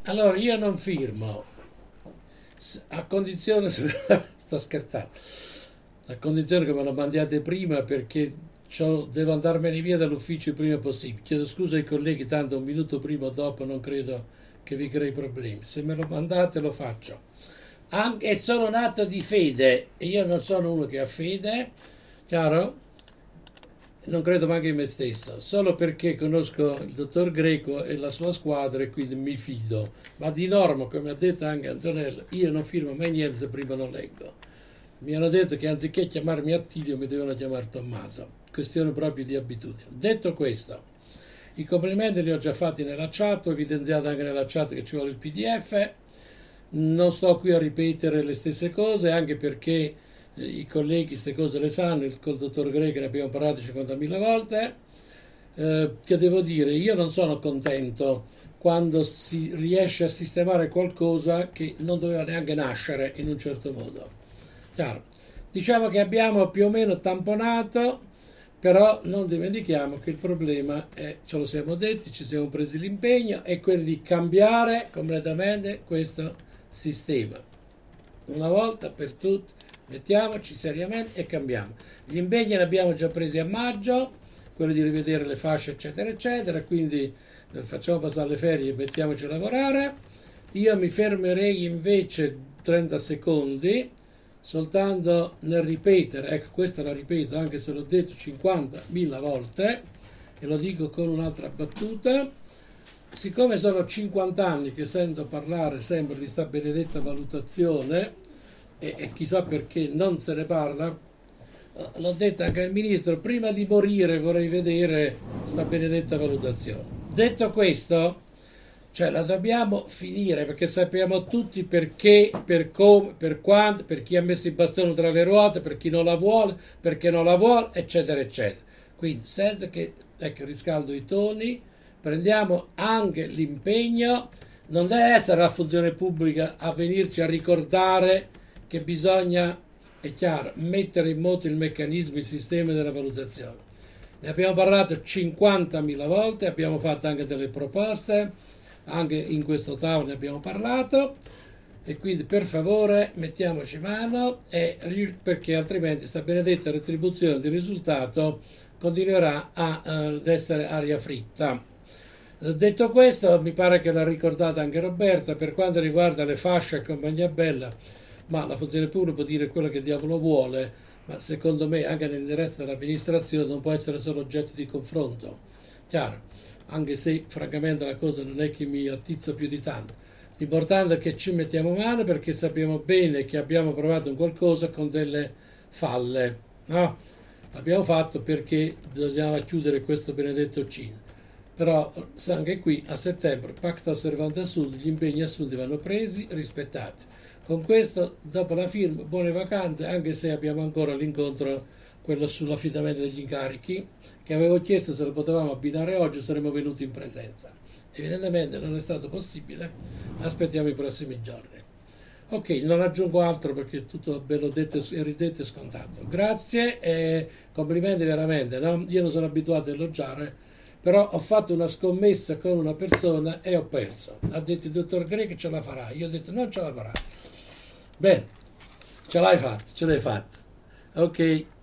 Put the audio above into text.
Allora, io non firmo, a condizione, sto scherzando, a condizione che me lo mandiate prima perché devo andarmene via dall'ufficio il prima possibile. Chiedo scusa ai colleghi, tanto un minuto prima o dopo non credo che vi crei problemi. Se me lo mandate lo faccio. È solo un atto di fede e io non sono uno che ha fede, chiaro? Non credo manco in me stesso, solo perché conosco il dottor Greco e la sua squadra e quindi mi fido. Ma di norma, come ha detto anche Antonella, io non firmo mai niente se prima non leggo. Mi hanno detto che anziché chiamarmi Attilio mi devono chiamare Tommaso. Questione proprio di abitudine. Detto questo, i complimenti li ho già fatti nella chat, ho evidenziato anche nella chat che ci vuole il PDF. Non sto qui a ripetere le stesse cose, anche perché i colleghi queste cose le sanno, col dottor Greco ne abbiamo parlato 50.000 volte. Che devo dire, io non sono contento quando si riesce a sistemare qualcosa che non doveva neanche nascere in un certo modo. Chiaro. Diciamo che abbiamo più o meno tamponato, però non dimentichiamo che il problema è, ce lo siamo detti, ci siamo presi l'impegno, è quello di cambiare completamente questo sistema. Una volta per tutte, mettiamoci seriamente e cambiamo. Gli impegni li abbiamo già presi a maggio, quello di rivedere le fasce eccetera eccetera, quindi facciamo passare le ferie e mettiamoci a lavorare. Io mi fermerei invece 30 secondi soltanto nel ripetere, ecco questa la ripeto anche se l'ho detto 50.000 volte e lo dico con un'altra battuta. Siccome sono 50 anni che sento parlare sempre di sta benedetta valutazione e chissà perché non se ne parla, l'ho detto anche al ministro, prima di morire vorrei vedere sta benedetta valutazione. Detto questo, cioè la dobbiamo finire perché sappiamo tutti perché, per come, per quanto, per chi ha messo il bastone tra le ruote, per chi non la vuole, perché non la vuole, eccetera, eccetera. Quindi senza che, ecco, riscaldo i toni, prendiamo anche l'impegno, non deve essere la funzione pubblica a venirci a ricordare che bisogna, è chiaro, mettere in moto il meccanismo, il sistema della valutazione. Ne abbiamo parlato 50.000 volte, abbiamo fatto anche delle proposte, anche in questo tavolo ne abbiamo parlato e quindi per favore mettiamoci mano perché altrimenti sta benedetta retribuzione di risultato continuerà ad essere aria fritta. Detto questo, mi pare che l'ha ricordata anche Roberta, per quanto riguarda le fasce e compagnia bella, ma la funzione pubblica può dire quello che diavolo vuole, ma secondo me anche nell'interesse dell'amministrazione non può essere solo oggetto di confronto. Chiaro, anche se francamente la cosa non è che mi attizza più di tanto. L'importante è che ci mettiamo mano perché sappiamo bene che abbiamo provato un qualcosa con delle falle, no? L'abbiamo fatto perché bisognava chiudere questo benedetto cinema. Però anche qui a settembre, pacta osservante sud, gli impegni assunti vanno presi, rispettati. Con questo, dopo la firma, buone vacanze, anche se abbiamo ancora l'incontro, quello sull'affidamento degli incarichi, che avevo chiesto se lo potevamo abbinare oggi, saremmo venuti in presenza. Evidentemente non è stato possibile, aspettiamo i prossimi giorni. Ok, non aggiungo altro perché tutto bello detto e ridetto e scontato. Grazie e complimenti veramente, no? Io non sono abituato a elogiare, però ho fatto una scommessa con una persona e ho perso. Ha detto il dottor Gray che ce la farà, io ho detto non ce la farà. Bene, ce l'hai fatta, ce l'hai fatta. Ok.